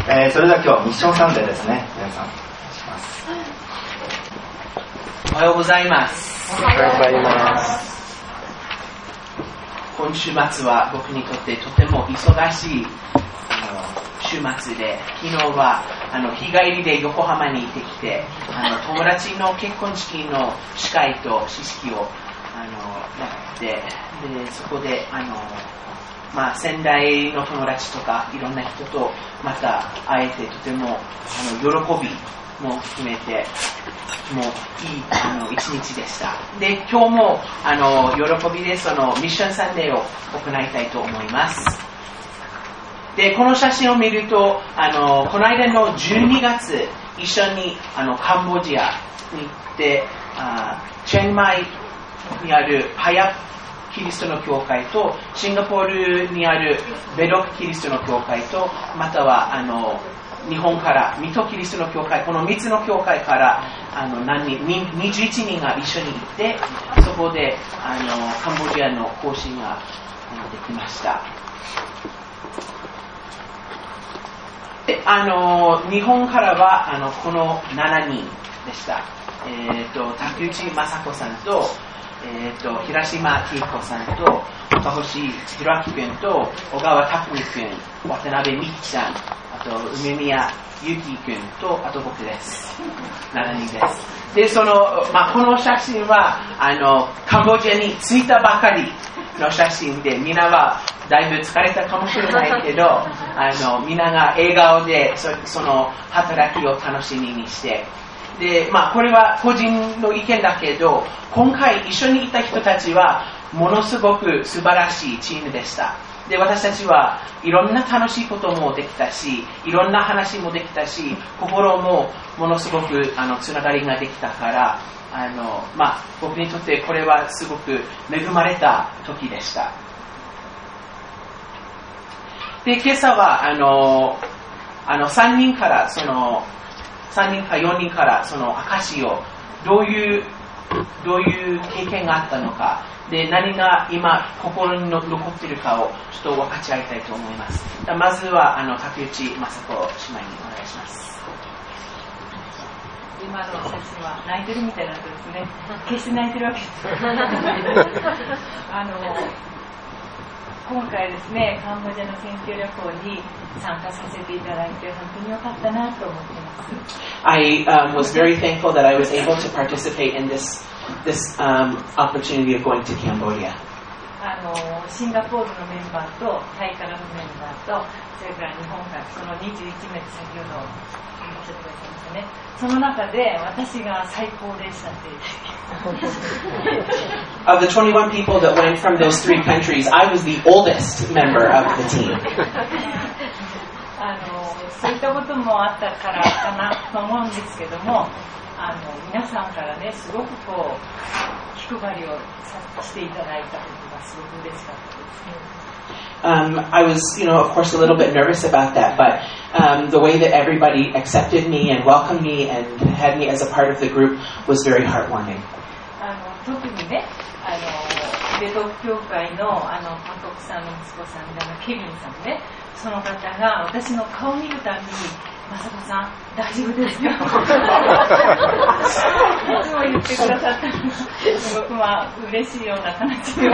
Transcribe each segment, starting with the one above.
それでは今日ミッションサンデーですね。皆さんお願いします。 おはようございます。 おはようございます。 今週末は僕にとってとても忙しい週末で、昨日は日帰りで横浜に行ってきて、友達の結婚式の司会と式式をやって、でそこで仙台の友達とかいろんな人とまた会えて、とても喜びも含めてもういい一日でした。で今日も喜びでそのミッションサンデーを行いたいと思います。でこの写真を見るとこの間の12月一緒にカンボジアに行ってチェンマイにあるハヤキリストの教会とシンガポールにあるベロクキリストの教会とまたは日本からミトキリストの教会、この3つの教会から21人が一緒に行って、そこでカンボジアの行進ができました。で日本からはこの7人でした。竹内雅子さんと平島喜子さんと岡星弘明君と小川拓海君、渡辺美希さん、あと梅宮ゆき君とあと僕です。7人です。でこの写真はカンボジアに着いたばかりの写真で、みんなはだいぶ疲れたかもしれないけどみんなが笑顔でその働きを楽しみにして、でこれは個人の意見だけど、今回一緒にいた人たちはものすごく素晴らしいチームでした。で私たちはいろんな楽しいこともできたし、いろんな話もできたし、心もものすごくつながりができたから僕にとってこれはすごく恵まれた時でした。で今朝は3人から3人か4人からその証をどういう経験があったのかで、何が今心に残っているかをちょっと分かち合いたいと思います。まずは竹内雅子姉妹にお願いします。 今の写真は泣いてるみたいなことですね。決して泣いてるわけです今回ですね、カンボジアの選挙旅行に参加させていただいて本当に良かったなと思っています。 I was very thankful that I was able to participate in this opportunity of going to Cambodia. シンガポールのメンバーとタイからのメンバーとそれから日本からその21名先ほどおっしゃってくださいましたね。その中で私が最高でしたって Of the 21 people that went from those 3 countries, I was the oldest member of the team. そういったこともあったからかなと思うんですけども、皆さんからねすごく気配りをしていただいたことがすごく嬉しかったですね。 I was, of course, a little bit nervous about that, but the way that everybody accepted me and welcomed me and had me as a part of the group was very heartwarming. 特にね、ベト教会のパトクさんの息子さんでケビンさんね、その方が私の顔を見るたびに雅子さん大丈夫ですかいつも言ってくださったのですごく嬉しいような形で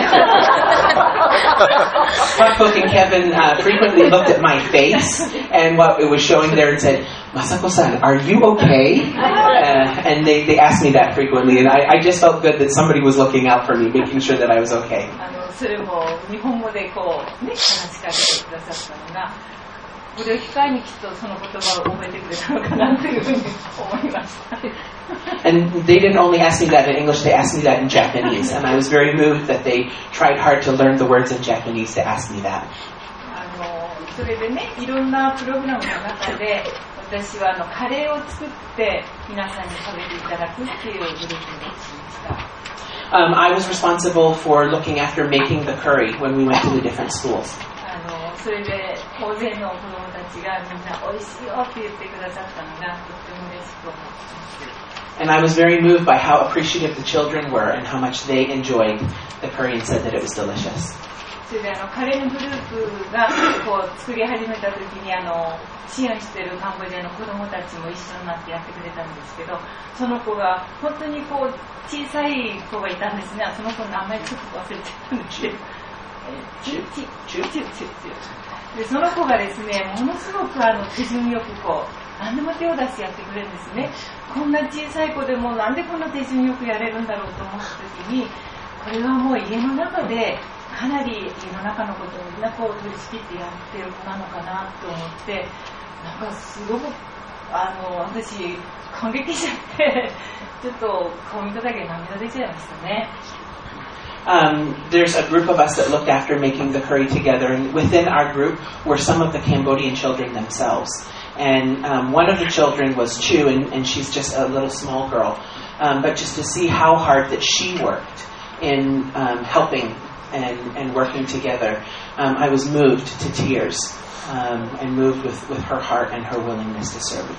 Buckbook and Kevin frequently looked at my face and what it was showing there and said, Masako-san, are you okay? And they asked me that frequently, and I just felt good that somebody was looking out for me, making sure that I was okay. それも日本語で話しかけてくださったのが、これを機会にきっとその言葉を覚えてくれたのかなというふうに思いました。 And they didn't only ask me that in English, they asked me that in Japanese. And I was very moved that they tried hard to learn the words in Japanese to ask me that. それでね、いろんなプログラムの中で私はカレーを作って皆さんに食べていただくっていうグループにしました。 I was responsible for looking after making the curry when we went to the different schools. それで大勢の子どもたちがみんな美味しいよって言ってくださったのがとっても嬉しく思います。 And I was very moved by how appreciative the children were and how much they enjoyed the curry and said that it was delicious. それで彼のグループがこう作り始めた時に支援してるカンボジアの子どもたちも一緒になってやってくれたんですけど、その子が本当にこう小さい子がいたんですね。その子の名前ちょっと忘れてたんですけど、でその子がですね、ものすごく手順よくこう何でも手を出してやってくれるんですね。こんな小さい子でもなんでこんな手順よくやれるんだろうと思った時に、これはもう家の中でかなり家の中のことをみんなこう取り仕切ってやってる子なのかなと思って、なんかすごく私感激しちゃってちょっと顔見ただけで涙出ちゃいましたね。 There's a group of us that looked after making the curry together, and within our group were some of the Cambodian children themselves. And one of the children was Chu, and she's just a little small girl. But just to see how hard that she worked in helping and working together, I was moved to tears and moved with her heart and her willingness to serve.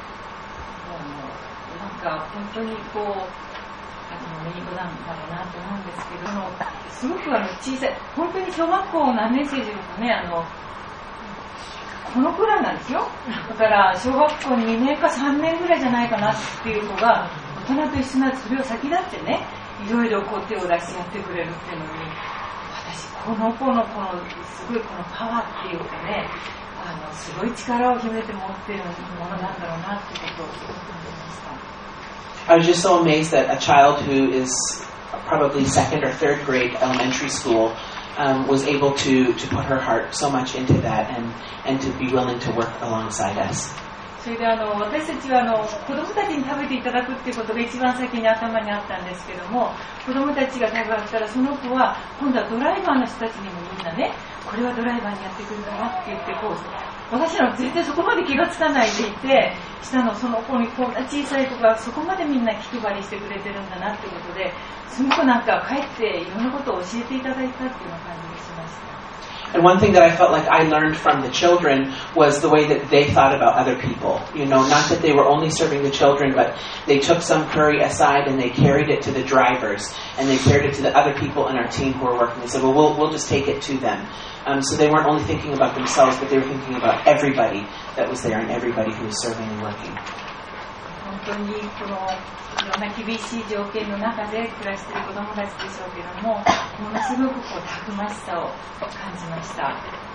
なんか本当にこうメリコなんだろうなと思うんですけど、すごく小さい、本当に小学校何年生でしょうかね、このくらいなんですよ。だから小学校2年か3年ぐらいじゃないかなっていう子が大人と一緒になってそれを先立ってね、いろいろこう手を出してやってくれるっていうのに、私この子のこのすごいこのパワーっていうかね、すごい力を秘めて持ってるものなんだろうなってことを思いました。 I was just so amazed that a child who is probably second or third grade elementary school was able to put her heart so much into that and to be willing to work alongside us. それで私たちは子どもたちに食べていただくっていうことが一番先に頭にあったんですけども、子どもたちが食べ終わったらその子は今度はドライバーの人たちにもみんなね、これはドライバーにやってくるんだなって言ってこう、私らは全然そこまで気がつかないでいて、下のその子にこんな小さい子がそこまでみんな気配りしてくれてるんだなってことで、すごくなんか帰っていろんなことを教えていただいたっていうような感じがしました。 And one thing that I felt like I learned from the children was the way that they thought about other people. You know, not that they were only serving the children, but they took some curry aside and they carried it to the drivers and they carried it to the other people in our team who were working. They said, well, we'll just take it to them. So they weren't only thinking about themselves, but they were thinking about everybody that was there and everybody who was serving and working. 本当にこのいろんな厳しい条件の中で暮らしている子どもたちでしょうけども、ものすごくこうたくましさを感じました。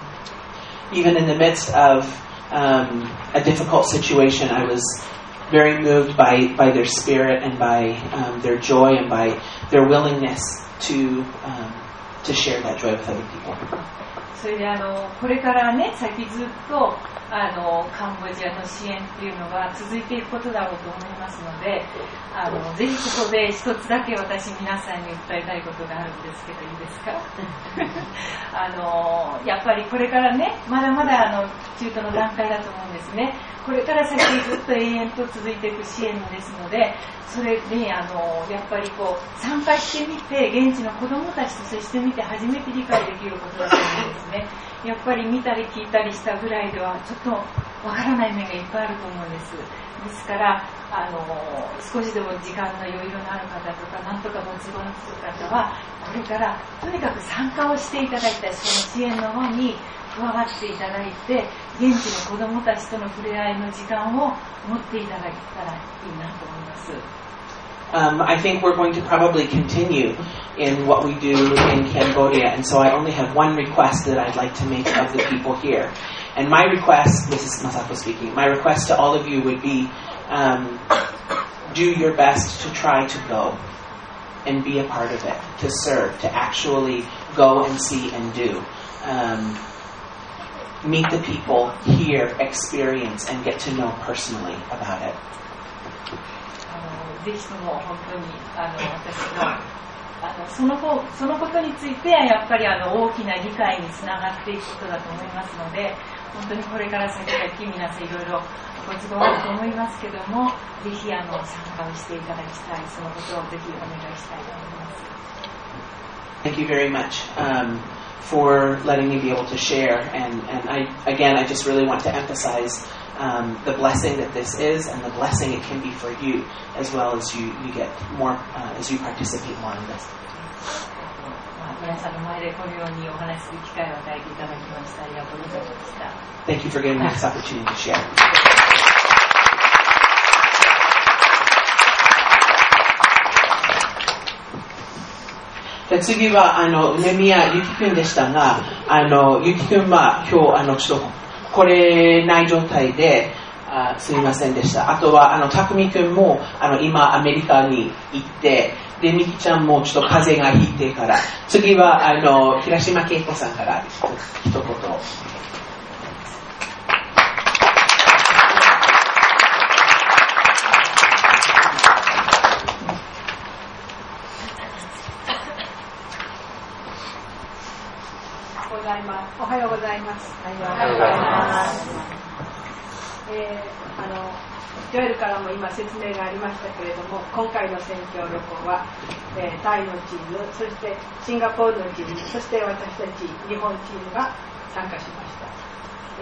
Even in the midst of a difficult situation, I was very moved by their spirit and by their joy and by their willingness to share that joy with other people. それでこれからね、先ずっとカンボジアの支援っていうのが続いていくことだろうと思いますので、ぜひここで一つだけ私皆さんに訴えたいことがあるんですけどいいですか？やっぱりこれからね、まだまだ中途の段階だと思うんですね。これから先ずっと永遠と続いていく支援ですので、それにやっぱりこう参加してみて、現地の子どもたちと接してみて初めて理解できることだと思うんですね。やっぱり見たり聞いたりしたぐらいではちょっとわからない面がいっぱいあると思うんです。ですから少しでも時間の余裕のある方とか、なんとかご都合のつく方はこれからとにかく参加をしていただいたり、その支援の輪に加わっていただいて、現地の子どもたちとの触れ合いの時間を持っていただけたらいいなと思います。 I think we're going to probably continue in what we do in Cambodia, and so I only have one request that I'd like to make of the people here. And my request, this is Masako speaking, my request to all of you would be do your best to try to go and be a part of it, to serve, to actually go and see and do. Meet the people, hear, experience, and get to know personally about it. ぜひとも本当に私のそのことについてやっぱり大きな理解につながっていくことだと思いますので、本当にこれから先々皆さんいろいろご都合あると思いますけども、ぜひ参加をしていただきたい、そのことをぜひお願いしたいと思います。 Thank you very much for letting me be able to share, and I just really want to emphasize the blessing that this is and the blessing it can be for you as well as you get more as you participate more in this. 皆さんの前でこのようにお話しする機会を与えていただきました。ありがとうございました。 Thank you for giving me this opportunity to share. で次は梅宮ゆきくんでしたが、ゆきくんは今日ちょっと来れない状態ですみませんでした。あとはたくみくんも今アメリカに行って、でみきちゃんもちょっと風邪がひいてから、次は平島恵子さんから一言。 おはようございます。 おはようございます。 ジョエルからも今説明がありましたけれども、今回の選挙旅行は、タイのチーム、そしてシンガポールのチーム、そして私たち日本チームが参加しました。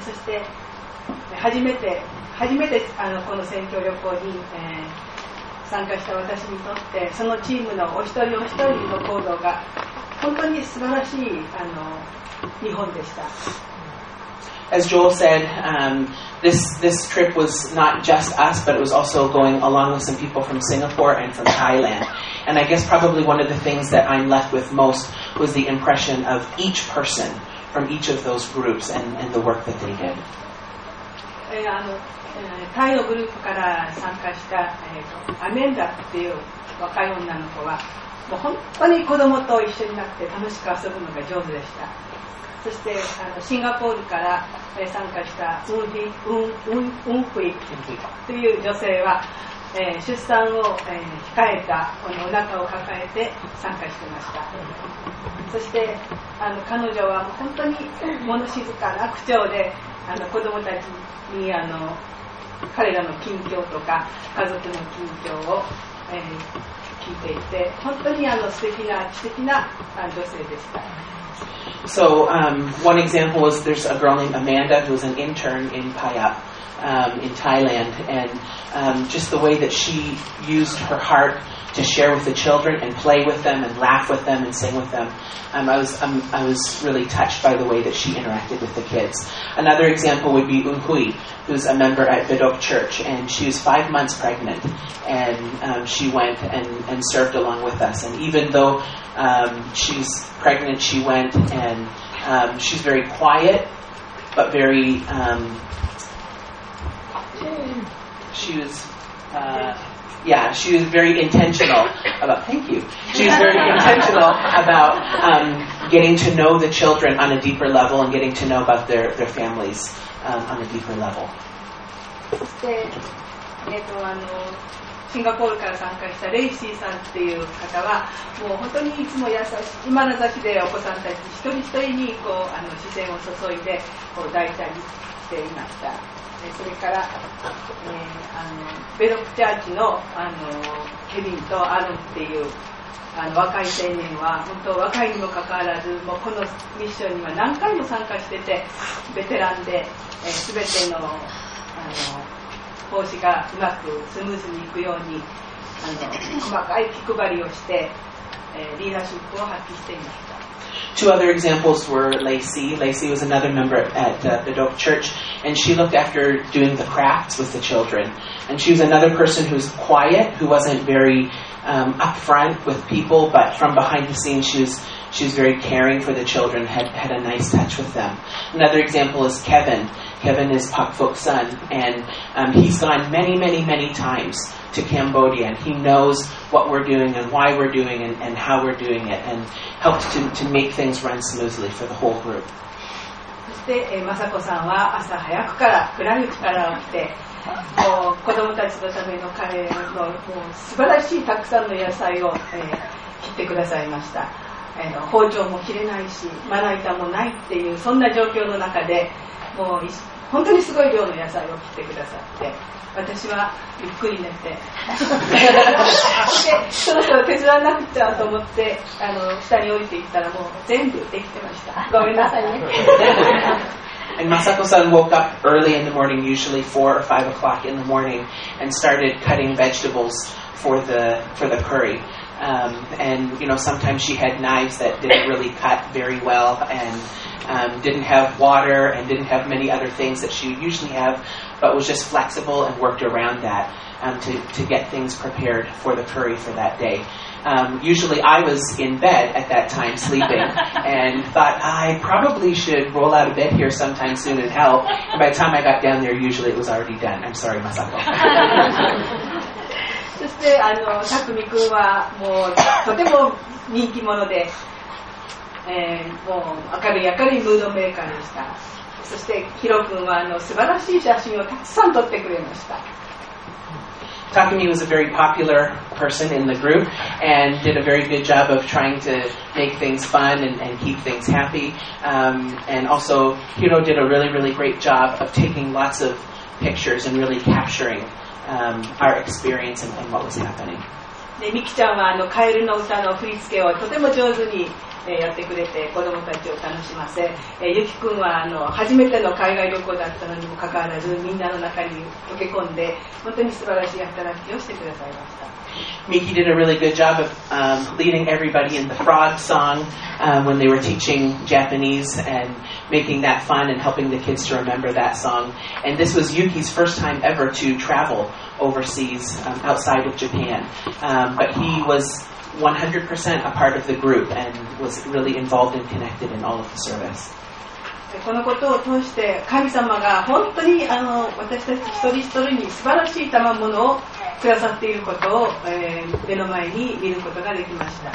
そして初めてこの選挙旅行に、参加した私にとって、そのチームのお一人お一人の行動が本当に素晴らしい日本でした。 As Joel said, this trip was not just us, but it was also going along with some people from Singapore and from Thailand. And I guess probably one of the things that I'm left with most was the impression of each person from each of those groups and the work that they did. タイのグループから参加した、アメンダっていう若い女の子はもう本当に子供と一緒になって楽しく遊ぶのが上手でした。そしてシンガポールから参加したウンフイという女性は、出産を控えたお腹を抱えて参加していました。そして彼女は本当に物静かな口調で子供たちに彼らの近況とか家族の近況を、聞いていて、本当に素敵な女性でした。 So one example was there's a girl named Amanda who was an intern in Payap in Thailand, and just the way that she used her heart to share with the children and play with them and laugh with them and sing with them. I was really touched by the way that she interacted with the kids. Another example would be Unhui, who's a member at Bidok Church, and she was 5 months pregnant, and she went and served along with us. And even though she's pregnant, she went and she's very quiet, but very she was very intentional about, thank you. She was very intentional about getting to know the children on a deeper level and getting to know about their families on a deeper level. そして、シンガポールから参加したレイシーさんっていう方はもう本当にいつも優しい眼差しでお子さんたち一人一人に視線を注いで抱いたりしていました。それから、ベロックチャーチの、ケビンとアロンっていう若い青年は本当若いにもかかわらずもうこのミッションには何回も参加しててベテランで、全ての奉仕がうまくスムーズにいくように細かい気配りをして、リーダーシップを発揮していました。 Two other examples were Lacey. Lacey was another member at Bidok Church, and she looked after doing the crafts with the children. And she was another person who's quiet, who wasn't very upfront with people, but from behind the scenes she was very caring for the children, had a nice touch with them. Another example is Kevin. Kevin is Pak Phok's son, and he's gone many, many, many times to Cambodia, and he knows what we're doing and why we're doing it and how we're doing it, and helped to make things run smoothly for the whole group. そして、雅子さんは朝早くから暗いうちから起きてもう子どもたちのためのカレーのもう素晴らしいたくさんの野菜を、切ってくださいました。包丁も切れないしまな板もないっていうそんな状況の中でもう本当にすごい量の野菜を切ってくださって、私はゆっくり寝てでそろそろ手伝わなくちゃと思って下に降りていったらもう全部できてました。ごめんなさいね。 And Masako-san woke up early in the morning, usually 4 or 5 o'clock in the morning, and started cutting vegetables for the curry. And sometimes she had knives that didn't really cut very well, and didn't have water, and didn't have many other things that she would usually have, but was just flexible and worked around that to get things prepared for the curry for that day. Usually I was in bed at that time sleeping and thought I probably should roll out of bed here sometime soon and help. And by the time I got down there, usually it was already done. I'm sorry, Masako. そしてたくみくんはもうとても人気者で、もう明るいムードメーカーでした。そしてヒロくんは素晴らしい写真をたくさん撮ってくれました。 Takumi was a very popular person in the group and did a very good job of trying to make things fun and keep things happy. And also, Hiro did a really great job of taking lots of pictures and really capturing our experience and what was happening. でミキちゃんはカエルの歌の振り付けをとても上手にやってくれて子どもたちを楽しませ、ゆきくんは初めての海外旅行だったのにもかかわらずみんなの中に溶け込んで本当に素晴らしい働きをしてくださいました。 Miki did a really good job of leading everybody in the frog song when they were teaching Japanese and making that fun and helping the kids to remember that song. And this was Yuki's first time ever to travel overseas outside of Japan. But he was 100% a part of the group and was really involved and connected in all of the service. このことを通して神様が本当に私たち一人一人に素晴らしい賜物をくださっていることを、目の前に見ることができました。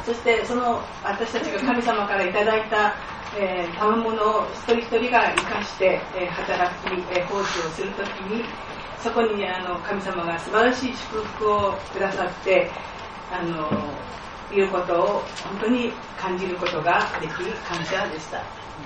そしてその私たちが神様からいただいた、賜物を一人一人が生かして、働き、奉仕をするときにそこに神様が素晴らしい祝福をくださっていることを本当に感じることができる感謝でした。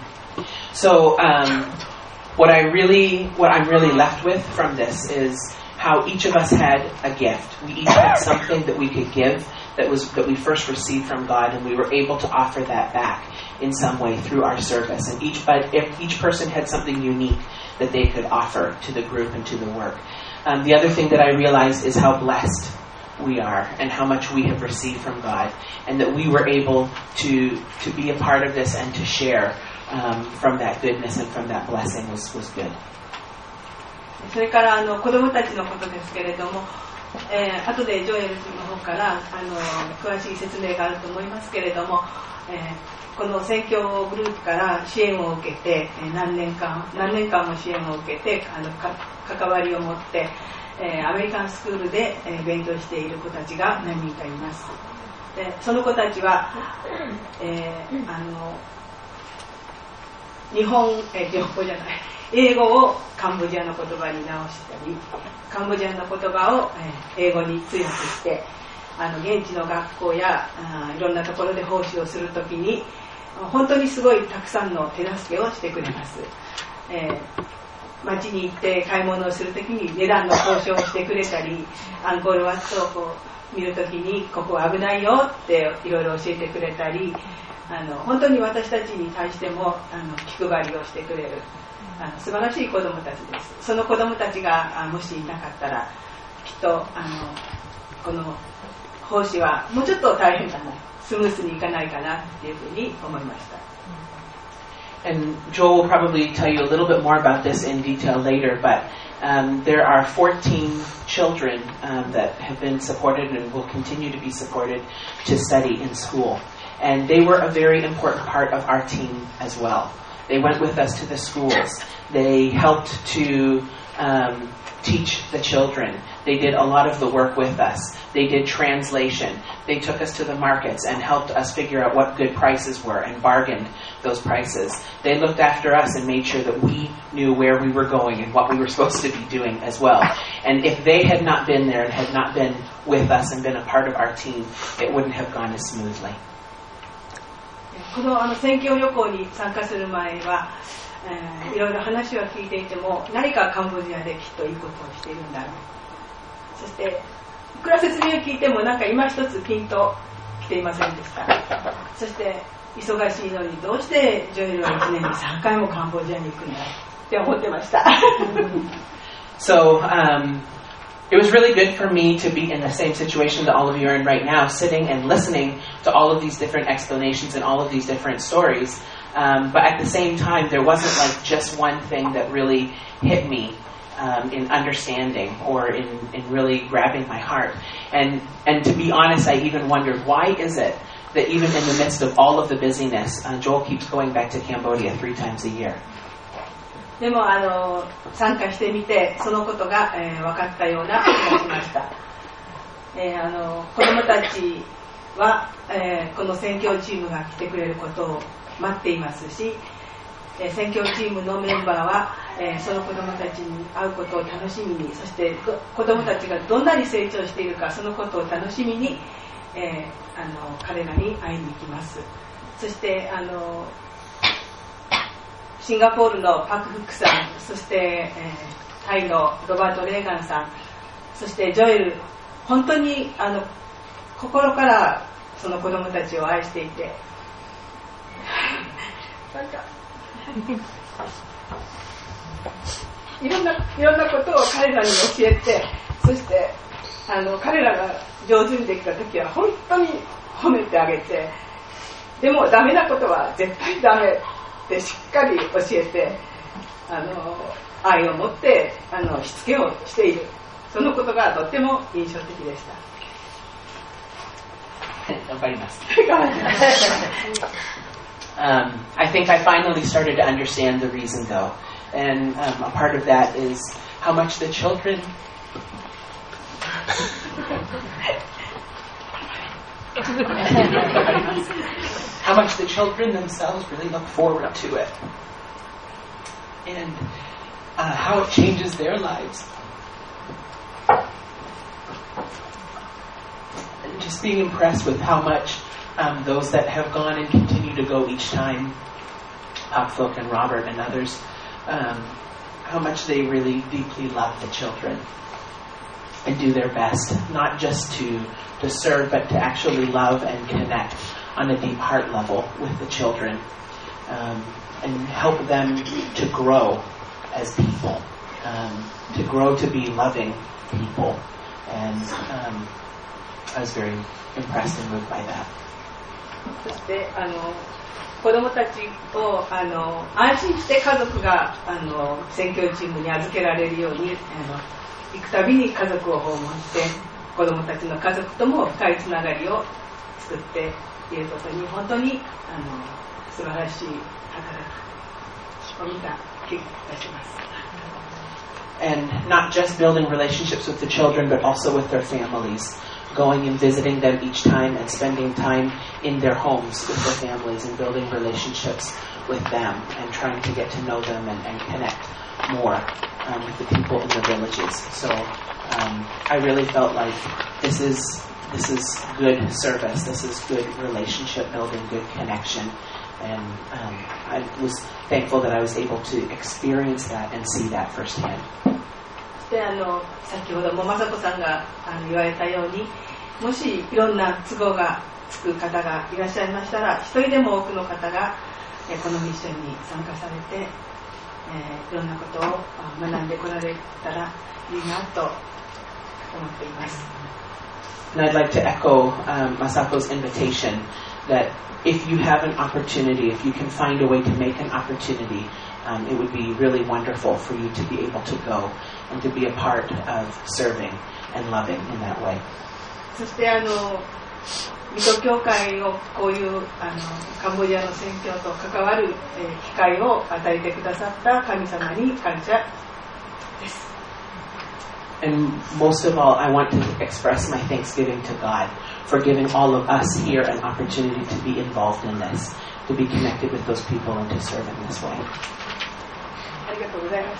So what I'm really left with from this is how each of us had a gift. We each had something that we could give that we first received from God, and we were able to offer that back in some way through our service. And each person had something unique that they could offer to the group and to the work. The other thing that I realized is how blessed we are and how much we have received from God, and that we were able to be a part of this and to share from that goodness and from that blessing was good. それから子どもたちのことですけれども、後でジョエルの方から詳しい説明があると思いますけれども、この宣教グループから支援を受けて何年間も支援を受けて関わりを持ってアメリカンスクールで勉強している子たちが何人かいます。でその子たちは、日本語じゃない英語をカンボジアの言葉に直したりカンボジアの言葉を英語に通訳して現地の学校やいろんなところで奉仕をするときに本当にすごいたくさんの手助けをしてくれます。街に行って買い物をするときに値段の交渉をしてくれたりアンコールワットを見るときにここは危ないよっていろいろ教えてくれたり本当に私たちに対しても気配りをしてくれる素晴らしい子どもたちです。その子どもたちがもしいなかったらきっとこの奉仕はもうちょっと大変かなスムースにいかないかなっていうふうに思いました。 And Joel will probably tell you a little bit more about this in detail later, but there are 14 children that have been supported and will continue to be supported to study in school. And they were a very important part of our team as well. They went with us to the schools. They helped to teach the children. They did a lot of the work with us. They did translation. They took us to the markets and helped us figure out what good prices were and bargained those prices. They looked after us and made sure that we knew where we were going and what we were supposed to be doing as well. And if they had not been there and had not been with us and been a part of our team, it wouldn't have gone as smoothly. この宣教旅行に参加する前は、いろいろ話は聞いていても何かカンボジアできっといいことをしているんだろう。そしていくら説明を聞いてもなんか今一つピンと来ていませんでした。そして忙しいのにどうしてジョエルは1年に3回もカンボジアに行くんだって思ってました。 So it was really good for me to be in the same situation that all of you are in right now, sitting and listening to all of these different explanations and all of these different stories. But at the same time, there wasn't like just one thing that really hit me in understanding or in really grabbing my heart. And to be honest, I even wondered, why is it that even in the midst of all of the busyness, Joel keeps going back to Cambodia 3 times a year? でも参加してみてそのことが、分かったような気がしました。子どもたちは、この宣教チームが来てくれることを待っていますし、宣教チームのメンバーは、その子どもたちに会うことを楽しみに、そして子どもたちがどんなに成長しているかそのことを楽しみに、彼らに会いに行きます。そしてシンガポールのパク・フックさん、そして、タイのロバート・レーガンさん、そしてジョエル、本当に心からその子どもたちを愛していてなんかいろんなことを彼らに教えて、そして彼らが上手にできた時は本当に褒めてあげて、でもダメなことは絶対ダメってしっかり教えて、愛を持ってしつけをしている、そのことがとっても印象的でした。 頑張ります。I think I finally started to understand the reason, though, and a part of that is how much the children how much the children themselves really look forward to it, and how it changes their lives. And just being impressed with how much those that have gone and continue to go each time, Pakfuk and Robert and others, how much they really deeply love the children and do their best, not just to serve, but to actually love and connect on a deep heart level with the children, and help them to grow as people, to grow to be loving people. And I was very impressed and moved by that. そして子どもたちを安心して家族が宣教チームに預けられるように行くたびに家族を訪問して子どもたちの家族とも深いつながりを作っていることに本当に素晴らしい働きを見た気がいたします。 And not just building relationships with the children, but also with their families. Going and visiting them each time and spending time in their homes with their families and building relationships with them and trying to get to know them and connect more with the people in the villages. So I really felt like this is good service. This is good relationship building, good connection. And I was thankful that I was able to experience that and see that firsthand. で先ほども雅子さんが言われたように、もしいろんな都合がつく方がいらっしゃいましたら、一人でも多くの方がこのミッションに参加されて、いろんなことを学んでこられたらいいなと思っています。 And I'd like to echo Masako's invitation that if you have an opportunity, if you can find a way to make an opportunity, it would be really wonderful for you to be able to go and to be a part of serving and loving in that way. そして水戸教会をこういうカンボジアの宣教と関わる機会を与えてくださった神様に感謝です。 And most of all, I want to express my thanksgiving to God for giving all of us here an opportunity to be involved in this, to be connected with those people and to serve in this way. ありがとうございました。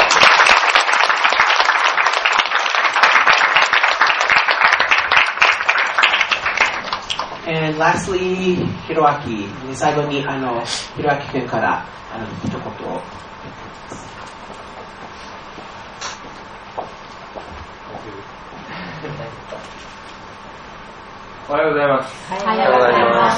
And lastly, Hiroaki. 最後にHiroaki君から一言を。 おはようございます。 おはようございます。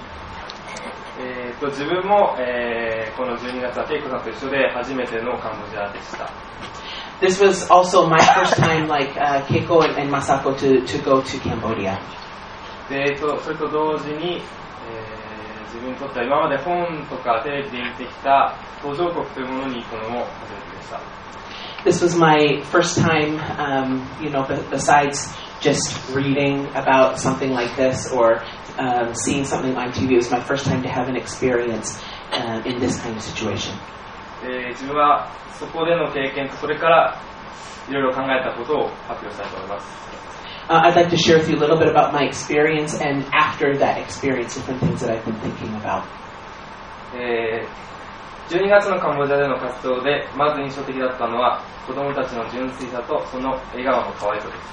自分も、この12月はケイコさんと一緒で初めてのカンボジアでした。 This was also my first time, like Keiko and Masako, to go to Cambodia. でそれと同時に、自分にとっては今まで本とかテレビで見てきた途上国というものに行くのも初めてでした。 This was my first time, besides just reading about something like this or seeing something on TV, it was my first time to have an experience in this kind of situation. 自分はそこでの経験とそれからいろいろ考えたことを発表したいと思います。 I'd like to share with you a little bit about my experience and after that experience, different things that I've been thinking about. 12月のカンボジアでの活動でまず印象的だったのは子どもたちの純粋さとその笑顔の可愛さです。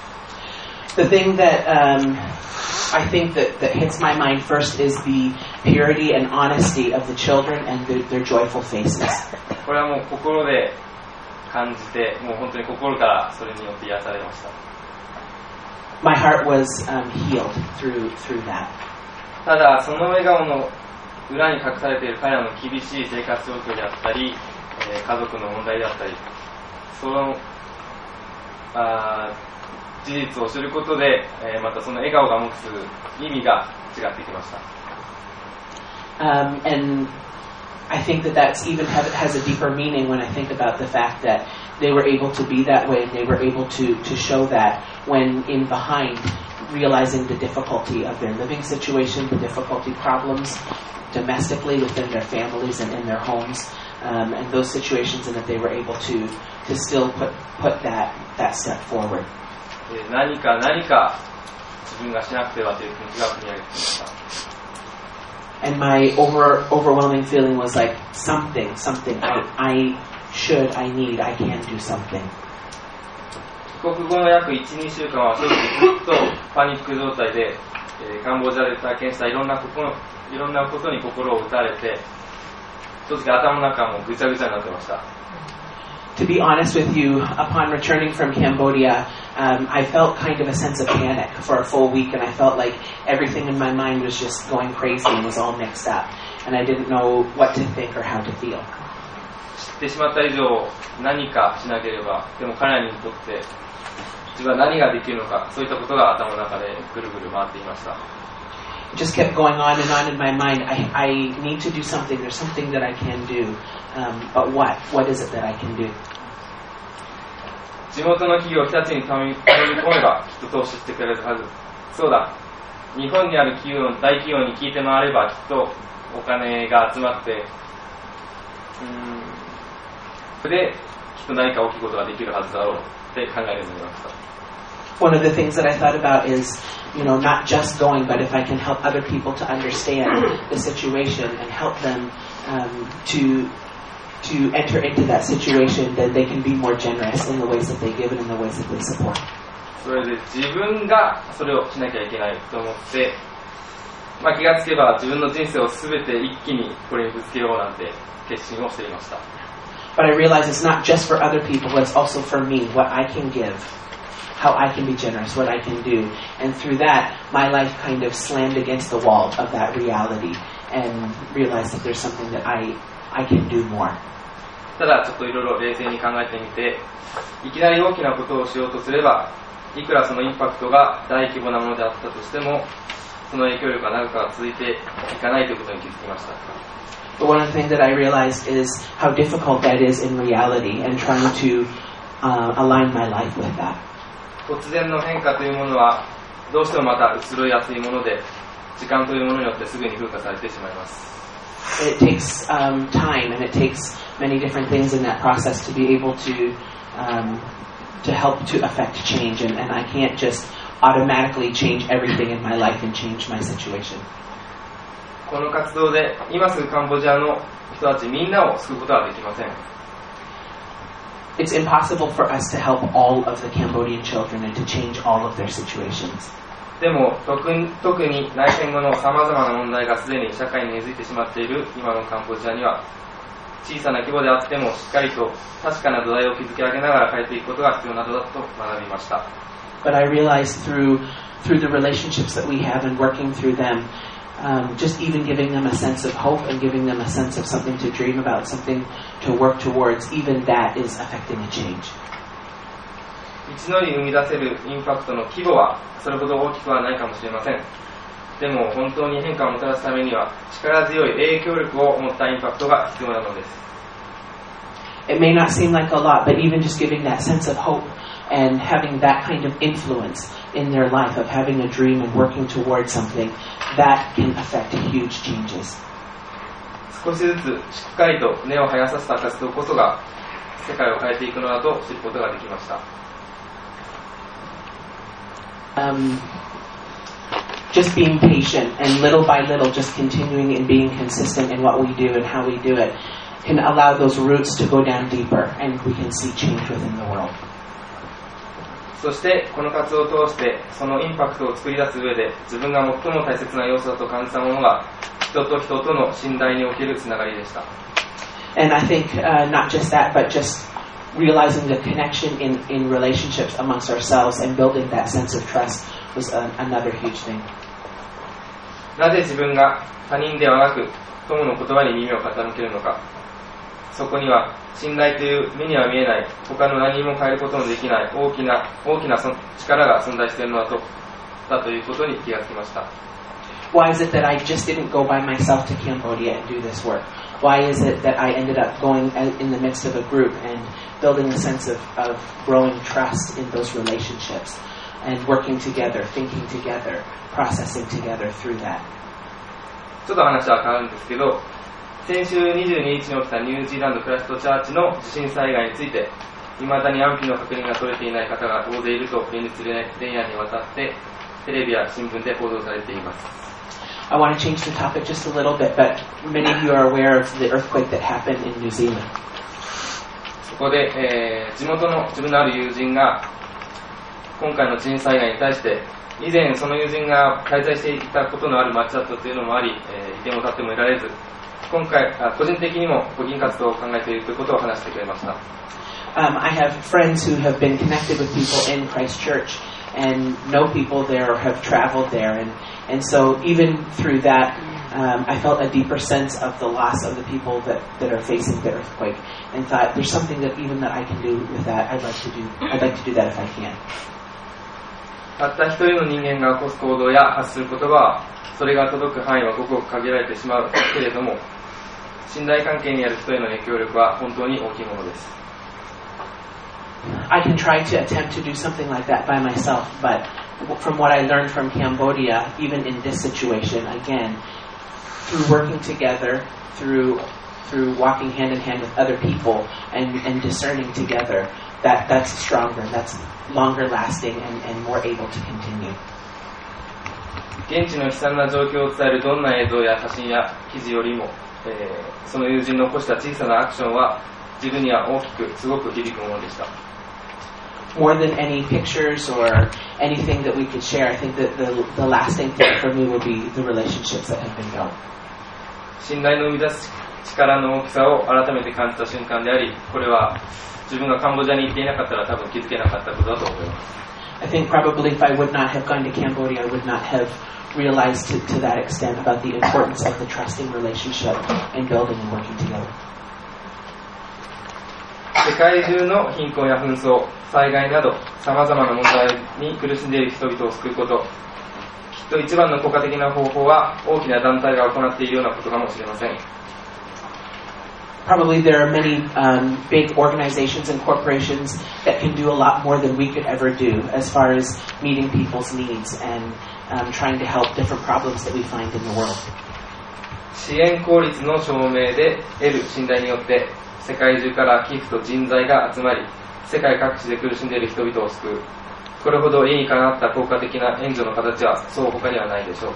The thing that I think that hits my mind first is the purity and honesty of the children and their joyful faces. これはもう心で感じて、もう本当に心からそれによって癒されました。 My heart was healed through that. ただその笑顔の裏に隠されている彼らの厳しい生活状況であったり、家族の問題であったり、その事実を知ることで、またその笑顔が持つ意味が違ってきました。 And I think that's even has a deeper meaning when I think about the fact that they were able to be that way and they were able to show that when in behind realizing the difficulty of their living situation, the difficulty problems domestically within their families and in their homes, and those situations, and that they were able to still put that step forward. 何か自分がしなくてはという気持ちが込み上げてきました。 And my overwhelming feeling was like something. I need, I can do something. 帰国後の約 1,2 週間は正直ずっとパニック状態で、カンボジアで体験したいろんなことに心を打たれて、正直頭の中もぐちゃぐちゃになってました。 To be honest with you, upon returning from Cambodia, I felt kind of a sense of panic for a full week, and I felt like everything in my mind was just going crazy and was all mixed up, and I didn't know what to think or how to feel. 知ってしまった以上、何かしなければ、でも彼らにとって自分は何ができるのか、そういったことが頭の中でぐるぐる回っていました。 It just kept going on and on in my mind. I need to do something. There's something that I can do. But what? What is it that I can do? 地元の企業日立に頼み込めばきっと投資してくれるはず。そうだ。日本にある大企業に聞いて回ればきっとお金が集まって、それできっと何か大きいことができるはずだろうって考えるようになりました。 One of the things that I thought about is, not just going, but if I can help other people to understand the situation and help them to enter into that situation, then they can be more generous in the ways that they give and in the ways that they support. それで自分がそれをしなきゃいけないと思って、気がつけば自分の人生を全て一気にこれにぶつけようなんて決心をしていました。 But I realize it's not just for other people, but it's also for me, what I can give, how I can be generous, what I can do. And through that, my life kind of slammed against the wall of that reality and realized that there's something that I can do more. ただちょっといろいろ冷静に考えてみて、いきなり大きなことをしようとすれば、いくらそのインパクトが大規模なものであったとしても、その影響力が長く続いていかないということに気づきました。 But one of the things that I realized is how difficult that is in reality and trying to align my life with that. 突然の変化というものはどうしてもまた移ろいやすいもので、時間というものによってすぐに風化されてしまいます。 It takes time, and it takes many different things in that process to be able to help to affect change, and I can't just automatically change everything in my life and change my situation. この活動で今すぐカンボジアの人たちみんなを救うことはできません。 It's impossible for us to help all of the Cambodian children and to change all of their situations. でも特に内戦後のさまざまな問題がすでに社会に根付いてしまっている今のカンボジアには、小さな規模であってもしっかりと確かな土台を築き上げながら変えていくことが必要なのだと学びました。 But I realized through the relationships that we have and working through them, just even giving them a sense of hope and giving them a sense of something to dream about, something to work towards, even that is affecting a change. 一度に生み出せるインパクトの規模はそれほど大きくはないかもしれません。でも本当に変化をもたらすためには力強い影響力を持ったインパクトが必要なのです。 It may not seem like a lot, but even just giving that sense of hope and having that kind of influence in their life of having a dream and working towards something, that can affect huge changes. 少しずつしっかりと根を生やさせた活動こそが世界を変えていくのだと知ることができました。 Just being patient and little by little just continuing and being consistent in what we do and how we do it can allow those roots to go down deeper and we can see change within the world. そしてこの活動を通してそのインパクトを作り出す上で自分が最も大切な要素だと感じたものが人と人との信頼におけるつながりでした。 And I think not just that, but just realizing the connection in relationships amongst ourselves and building that sense of trust was another huge thing. なぜ自分が他人ではなく友の言葉に耳を傾けるのか。そこには信頼という目には見えない他の何も変えることのできない大きな力が存在しているのだということに気がつきました。 Why is it that I just didn't go by myself to Cambodia and do this work? Why is it that I ended up going in the midst of a group and building a sense of growing trust in those relationships and working together, thinking together, processing together through that? ちょっと話は変わるんですけど、先週22日に起きたニュージーランドクラストチャーチの地震災害について、未だに安否の確認が取れていない方が大勢いると連日連夜にわたってテレビや新聞で報道されています。 I want to change the topic just a little bit, but many of you are aware of the earthquake that happened in New Zealand. そこで、地元の自分のある友人が今回の地震災害に対して以前その友人が滞在していたことのある町だったというのもあり、移転を立ってもいられず、今回個人的にも募金活動を考えているということを話してくれました。 I have friends who have been connected with people in Christchurch and know people there or have traveled there, and so even through that, I felt a deeper sense of the loss of the people that are facing the earthquake, and thought there's something that even that I can do with that. I'd like to do that if I can. たった一人の人間が起こす行動や発する言葉はそれが届く範囲はごく限られてしまうけれども、信頼関係にある人への影響力は本当に大きいものです。 I can try to attempt to do something like that by myself, but from what I learned from Cambodia, even in this situation, again, through working together, through walking hand in hand with other people and discerning together, that's stronger, that's longer lasting and more able to continue. 現地の悲惨な状況を伝えるどんな映像や写真や記事よりも、その友人の起こした小さなアクションは自分には大きくすごく響くものでした。 More than any pictures or anything that we could share, I think that the lasting thing for me would be the relationships that have been built. 信頼の生み出す力の大きさを改めて感じた瞬間であり、これは自分がカンボジアに行っていなかったら多分気づけなかったことだと思います。 I think probably if I would not have gone to Cambodia, I would not have realized to that extent about the importance of the trusting relationship and building and working together. 世界中の貧困や紛争、災害など様々な問題に苦しんでいる人々を救うこと、きっと一番の効果的な方法は大きな団体が行っているようなことかもしれません。 Probably there are many big organizations and corporations that can do a lot more than we could ever do as far as meeting people's needs and trying to help different problems that we find in the world. 支援効率の証明で得る信頼によって世界中から寄付と人材が集まり、世界各地で苦しんでいる人々を救う。これほど理にかなった効果的な援助の形はそう他にはないでしょう。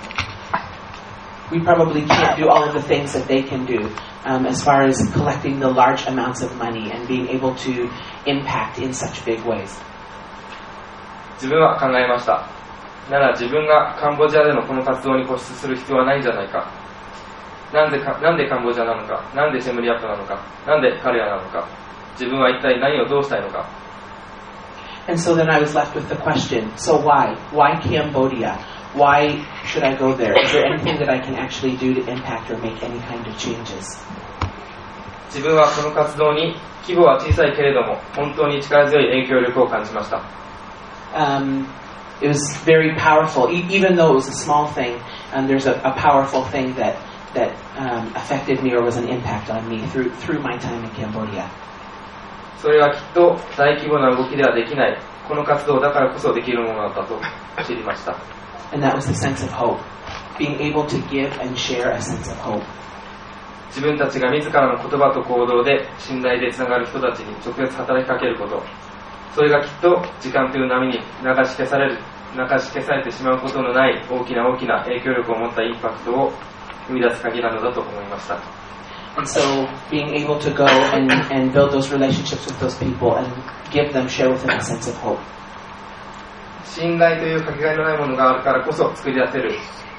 We probably can't do all of the things that they can do as far as collecting the large amounts of money and being able to impact in such big ways. 自分は考えました。なら自分がカンボジアでのこの活動に固執する必要はないんじゃないか。なんでカンボジアなのか、なんでシェムリアップなのか、なんで彼らなのか、自分は一体何をどうしたいのか。 And so then I was left with the question, so why? Why Cambodia? Why should I go there? Is there anything that I can actually do to impact or make any kind of changes? 自分はこの活動に規模は小さいけれども本当に力強い影響力を感じました。 It was very powerful, even though it was a small thing. There's a powerful thing that affected me or was an impact on me through my time in Cambodia. それはきっと大規模な動きではできないこの活動だからこそできるものだったと知りました。 And that was the sense of hope, being able to give and share a sense of hope. 自分たちが自らの言葉と行動で信頼でつながる人たちに直接働きかけること、それがきっと時間という波に流し消されてしまうことのない大きな影響力を持ったインパクトを生み出す鍵なのだと思いました。 And so being able to go and build those relationships with those people and give them, share with them a sense of hope. 信頼というかけがえのないものがあるからこそ作り出せる、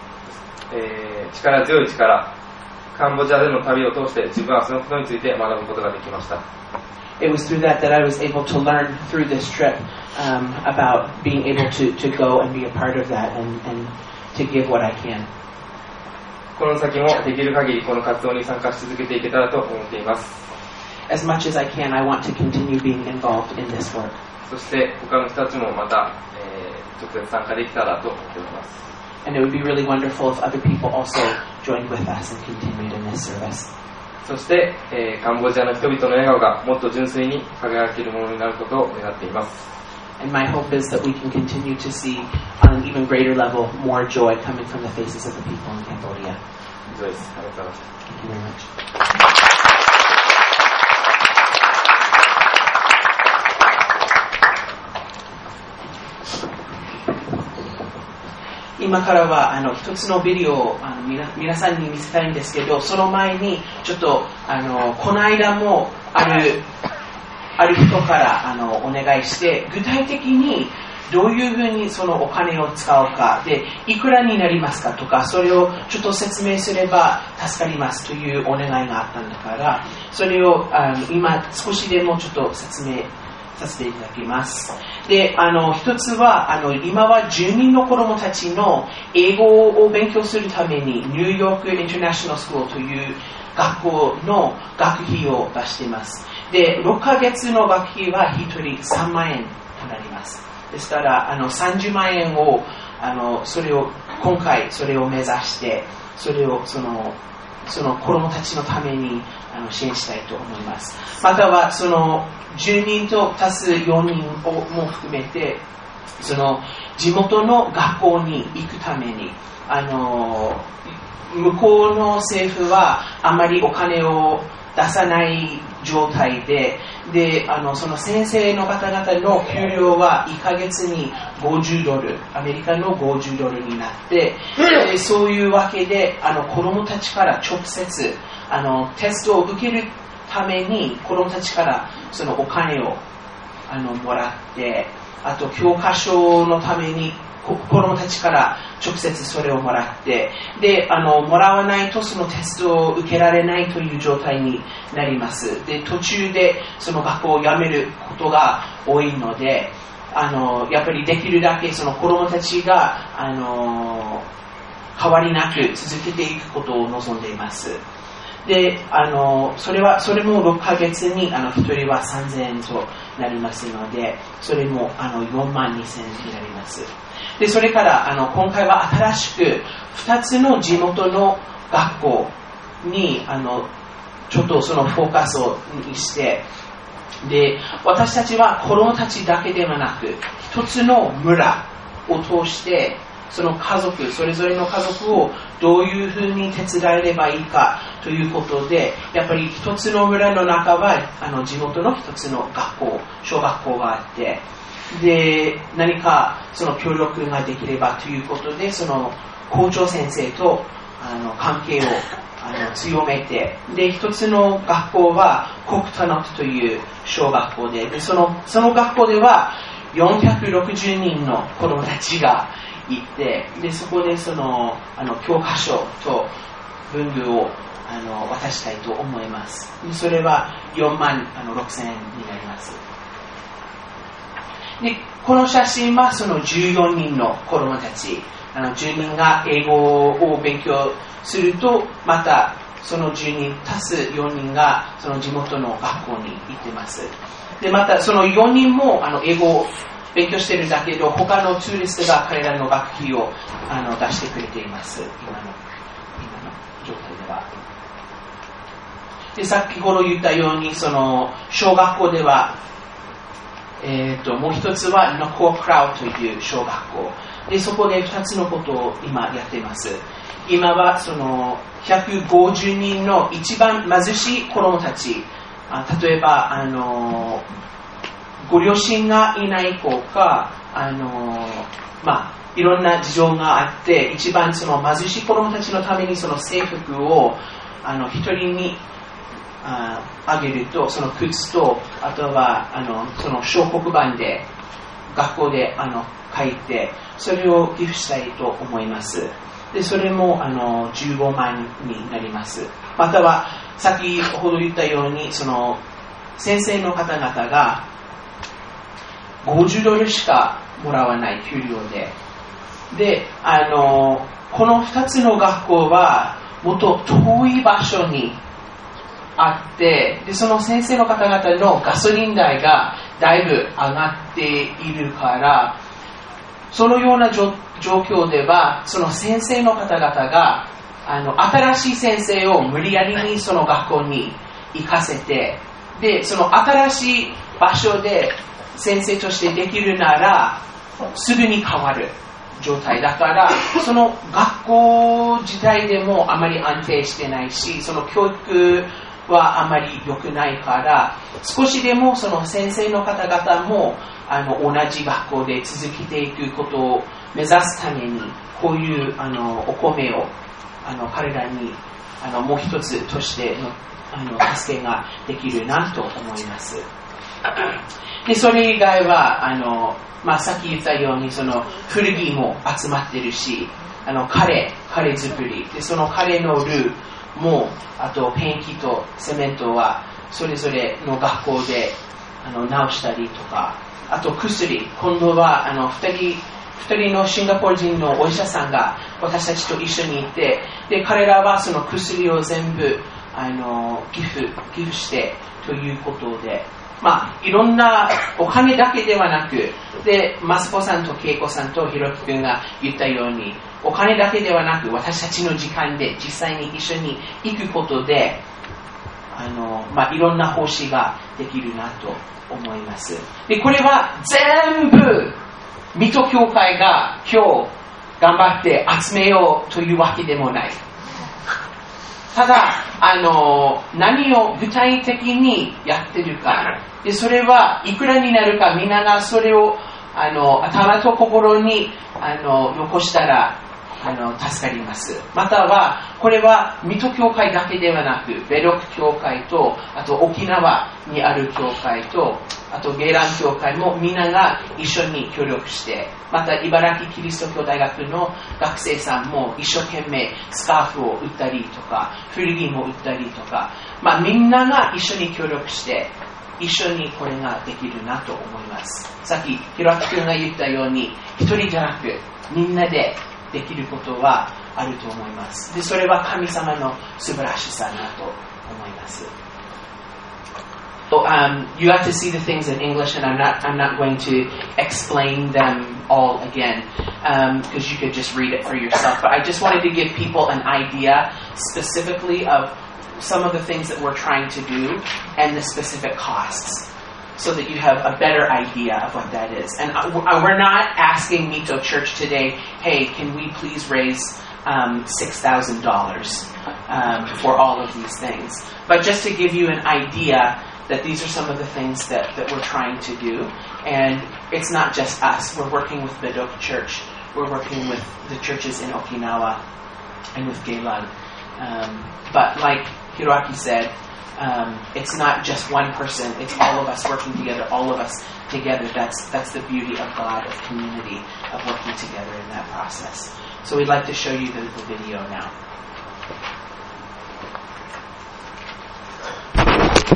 力強い力、カンボジアでの旅を通して自分はそのことについて学ぶことができました。 It was through that I was able to learn through this trip about being able to go and be a part of that and to give what I can. この先もできる限りこの活動に参加し続けていけたらと思っています。 As much as I can, I want to continue being involved in this work. そして他の人たちもまた、直接参加できたらと思っております。 And it would be really wonderful if other people also joined with us and continued in this service. そして、カンボジアの人々の笑顔がもっと純粋に輝けるものになることを願っています。 And my hope is that we can continue to see on an even greater level more joy coming from the faces of the people in Cambodia. 以上です。ありがとうございました。 Thank you very much. 今からは一つのビデオを皆さんに見せたいんですけど、その前にちょっとこの間もある人からお願いして、具体的にどういうふうにそのお金を使うかで、いくらになりますかとか、それをちょっと説明すれば助かりますというお願いがあったんだから、それを今少しでもちょっと説明させていただきます。で、一つは今は10人の子どもたちの英語を勉強するためにニューヨークインターナショナルスクールという学校の学費を出しています。で、6ヶ月の学費は1人3万円となります。ですから30万円を今回それを目指して、それをその子どもたちのために支援したいと思います。またはその10人と足す4人も含めて、その地元の学校に行くために向こうの政府はあまりお金を出さない状態で、その先生の方々の給料は1ヶ月に$50、アメリカの$50になって、そういうわけで子どもたちから直接テストを受けるために子どもたちからそのお金をもらって、あと教科書のために子どもたちから直接それをもらって、でもらわないとそのテストを受けられないという状態になります。で、途中でその学校を辞めることが多いので、やっぱりできるだけその子どもたちが変わりなく続けていくことを望んでいます。で、それも6ヶ月に1人は3000円となりますので、それも4万2000円になります。で、それから今回は新しく2つの地元の学校にちょっとそのフォーカスをして、で、私たちは子どもたちだけではなく、一つの村を通してその家族、それぞれの家族をどういうふうに手伝えればいいかということで、やっぱり一つの村の中は地元の一つの学校、小学校があって、で、何かその協力ができればということで、その校長先生と関係を強めて、で、一つの学校はコクタノットという小学校で、その学校では460人の子どもたちがいて、で、そこでその教科書と文具を渡したいと思います。それは4万6000円になります。で、この写真はその14人の子どもたち、10人が英語を勉強すると、またその10人足す4人がその地元の学校に行ってます。でまたその4人も英語を勉強してるんだけど、他のツーリストが彼らの学費を出してくれています。今の状態では。で先ほど言ったように、その小学校では、もう一つはノコークラウという小学校で、そこで2つのことを今やっています。今はその150人の一番貧しい子どもたち、例えばご両親がいない子か、いろんな事情があって、一番その貧しい子どもたちのためにその制服を一人にあげると、その靴と、あとはその小黒板で学校で書いて、それを寄付したいと思います。でそれも15万になります。または先ほど言ったように、その先生の方々が$50しかもらわない給料で、この2つの学校はもっと遠い場所にあって、でその先生の方々のガソリン代がだいぶ上がっているから、そのような状況では、その先生の方々が新しい先生を無理やりにその学校に行かせて、でその新しい場所で先生としてできるならすぐに変わる状態だから、その学校自体でもあまり安定してないし、その教育はあまり良くないから、少しでもその先生の方々も同じ学校で続けていくことを目指すために、こういうお米を彼らにもう一つとしての助けができるなと思います。でそれ以外はさっき言ったように、その古着も集まってるし、カレー作りで、そのカレーのルーも、あとペンキとセメントはそれぞれの学校で直したりとか、あと薬、今度は2人のシンガポール人のお医者さんが私たちと一緒にいて、で彼らはその薬を全部寄付してということで、いろんなお金だけではなく、でマスコさんとケイコさんとヒロキ君が言ったように、お金だけではなく私たちの時間で実際に一緒に行くことでいろんな奉仕ができるなと思います。でこれは全部水戸教会が今日頑張って集めようというわけでもない。ただ何を具体的にやってるかで、それはいくらになるか、みんながそれを頭と心に残したら助かります。またはこれは水戸教会だけではなく、ベロク教会と、あと沖縄にある教会と、あとゲイラン教会もみんなが一緒に協力して、また茨城キリスト教大学の学生さんも一生懸命スカーフを売ったりとか、古着も売ったりとか、みんなが一緒に協力して一緒にこれができるなと思います。さっきひろあきくんが言ったように、一人じゃなくみんなでできることはあると思います。でそれは神様の素晴らしさだと思います。You have to see the things in English, and I'm not going to explain them all again, because you could just read it for yourself. But I just wanted to give people an idea specifically of some of the things that we're trying to do and the specific costs, so that you have a better idea of what that is. And we're not asking Mito Church today, hey, can we please raise $6,000 for all of these things? But just to give you an idea that these are some of the things that we're trying to do. And it's not just us. We're working with Bedok Church. We're working with the churches in Okinawa and with Geylang. But like Hiroaki said, it's not just one person. It's all of us working together, all of us together. That's the beauty of God, of community, of working together in that process. So we'd like to show you the video now.